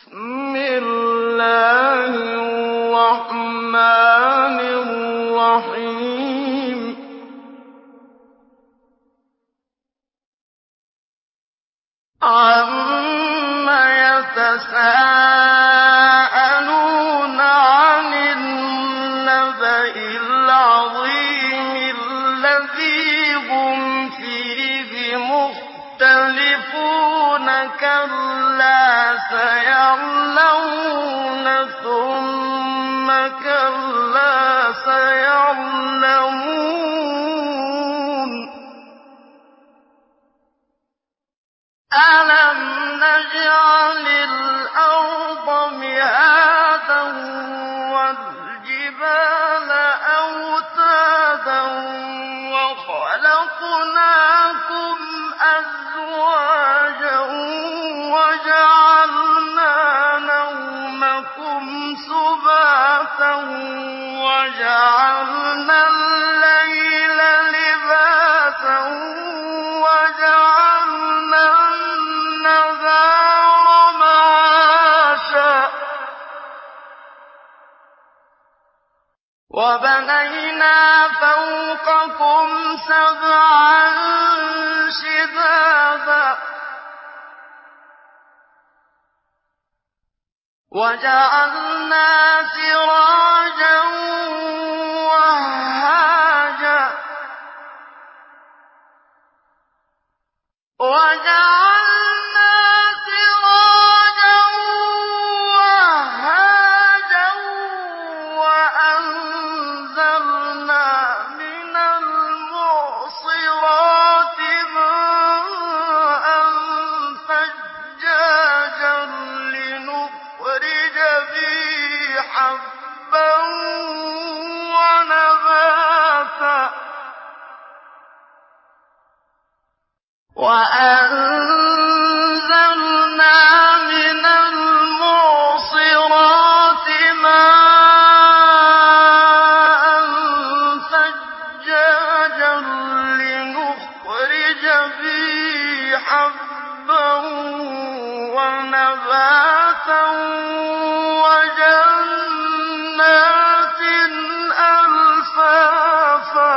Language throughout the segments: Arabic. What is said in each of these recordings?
بسم الله الرحمن الرحيم عَمَّ يَتَسَاءَلُونَ عَنِ النَّبَإِ الْعَظِيمِ الَّذِي هُمْ فِيهِ مُخْتَلِفُونَ كَلَّا سَيَعْلَمُونَ ثُمَّ كَلَّا سَيَعْلَمُونَ أَلَمْ نَجْعَلِ الْأَرْضَ مِهَادًا وَالْجِبَالَ أَوْتَادًا وَخَلَقْنَاكُمْ أَزْوَاجًا وَجَعَلْنَا نَوْمَكُمْ سُبَاتًا وَجَعَلْنَا اللَّيْلَ لِبَاسًا وَجَعَلْنَا النَّهَارَ مَعَاشًا وَبَنَيْنَا فَوْقَكُمْ سَبْعًا شِدَادًا وَجَعَلْنَا سِرَاجًا وَهَّاجًا وَأَنزَلْنَا مِنَ الْمُعْصِرَاتِ مَاءً ثَجَّاجًا لِّنُخْرِجَ بِهِ حَبًّا وَنَبَاتًا وَأَنزَلْنَا مِنَ الْمُعْصِرَاتِ مَاءً ثَجَّاجًا لِّنُخْرِجَ بِهِ حَبًّا وَنَبَاتًا وَجَنَّاتٍ أَلْفَافًا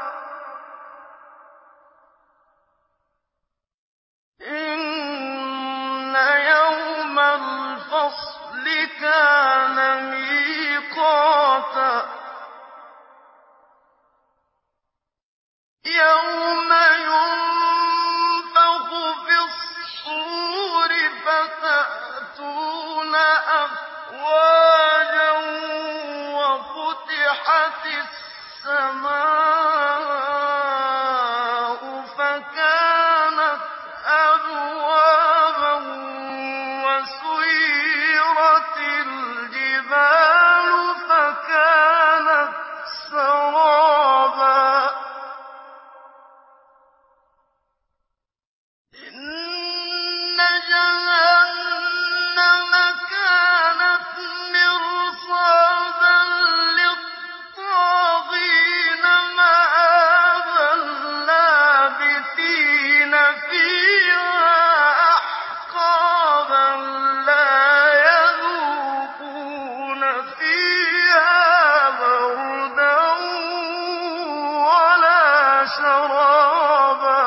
إِنَّ يَوْمَ الْفَصْلِ كَانَ مِيقَاتًا يَوْمَ يُنفَخُ فِي الصُّورِ فَتَأْتُونَ أَفْوَاجًا وَفُتِحَتِ السَّمَاءُ فَكَانَتْ أَبْوَابًا وَسُيِّرَتِ الْجِبَالُ فَكَانَتْ سَرَابًا إِنَّ جَهَنَّمَ كَانَتْ مِرْصَادًا لِّلطَّاغِينَ مَآبًا لَّابِثِينَ فِيهَا أَحْقَابًا لَّا يَذُوقُونَ فِيهَا بَرْدًا وَلَا شَرَابًا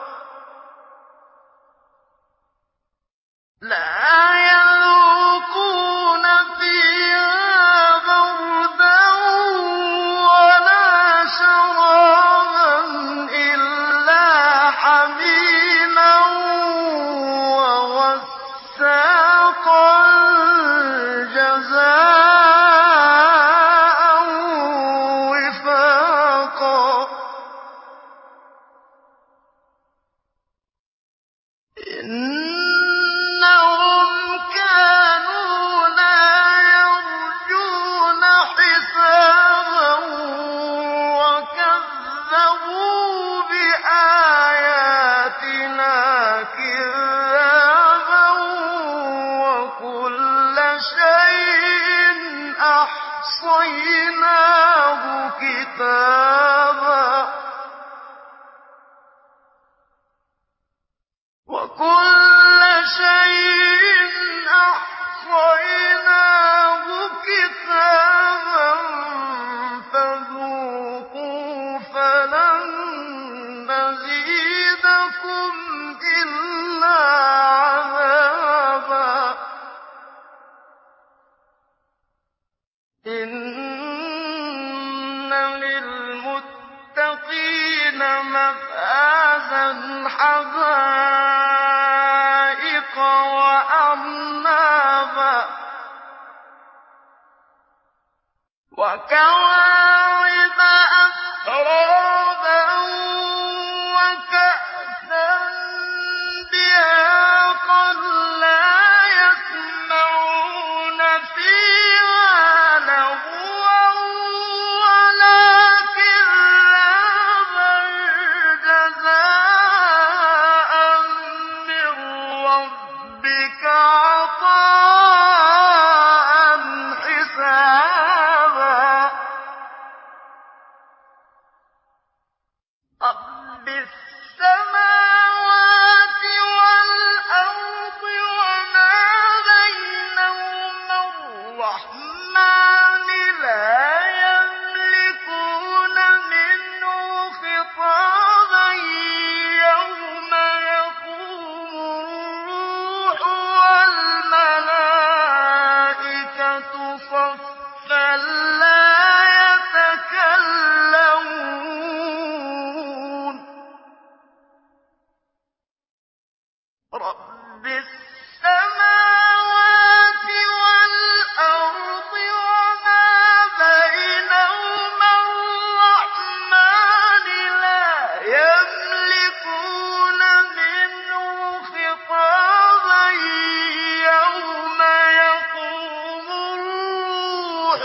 إِلَّا حَمِيمًا وَغَسَّاقًا جَزَاءً وِفَاقًا إِنَّهُمْ كَانُوا لَا يَرْجُونَ حِسَابًا وَكَذَّبُوا بِآيَاتِنَا كِذَّابًا وَكُلَّ شَيْءٍ أَحْصَيْنَاهُ كِتَابًا وَكُلَّ شَيْءٍ وَكَوَاعِبَ أَتْرَابًا وَكَأْسًا دِهَاقًا لَّا يَسْمَعُونَ فِيهَا لَغْوًا وَلَا كِذَّابًا جَزَاءً مِّن رَّبِّكَ عَطَاءً حِسَابًا رَبِّ السَّمَاوَاتِ وَالْأَرْضِ وَمَا بَيْنَهُمَا الرَّحْمَٰنِ لَا يَمْلِكُونَ مِنْهُ خِطَابًا يَوْمَ يَقُومُ الرُّوحُ وَالْمَلَائِكَةُ صَفًّا لَّا يَتَكَلَّمُونَ رَبِّ السَّمَاوَاتِ وَالْأَرْضِ وَمَا بَيْنَهُمَا الرَّحْمَٰنِ لَا يَمْلِكُونَ مِنْهُ خِطَابًا يَوْمَ يَقُومُ الرُّوحُ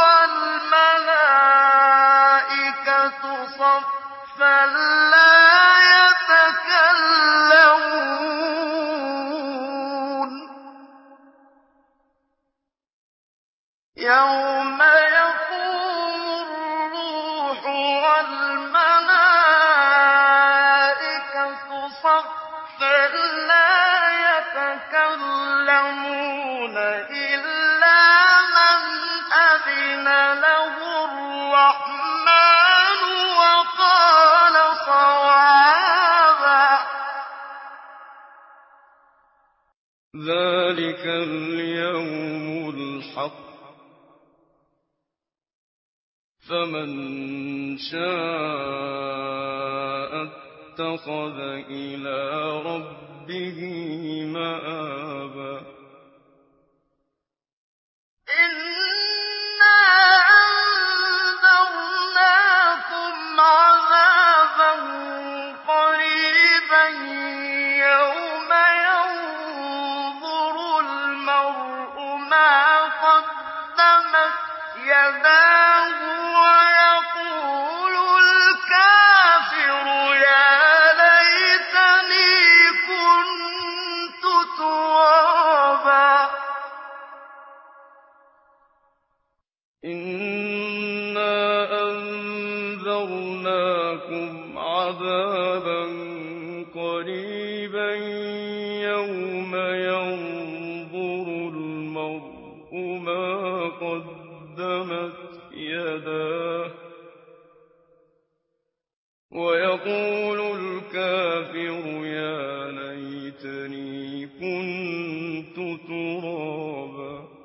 وَالْمَلَائِكَةُ صَفًّا لَّا يَتَكَلَّمُونَ يَوْمَ يَقُومُ الرُّوحُ وَالْمَلَائِكَةُ صَفًّا لَّا يَتَكَلَّمُونَ إِلَّا مَنْ أَذِنَ لَهُ الرَّحْمَٰنُ وَقَالَ صَوَابًا ذَٰلِكَ الْيَوْمُ الْحَقُّ ۖ فَمَن شَاءَ اتَّخَذَ إِلَىٰ رَبِّهِ مَآبًا إِنَّا أَنذَرْنَاكُمْ عَذَابًا قَرِيبًا يَوْمَ يَنظُرُ الْمَرْءُ مَا قَدَّمَتْ يَدَاهُ وَيَقُولُ الْكَافِرُ يَا لَيْتَنِي كُنتُ تُرَابًا إِنَّا أَنذَرْنَاكُمْ عَذَابًا قَرِيبًا يَوْمَ يَنظُرُ الْمَرْءُ مَا قَدَّمَتْ يَدَاهُ وَيَقُولُ الْكَافِرُ يَا لَيْتَنِي كُنتُ تُرَابًا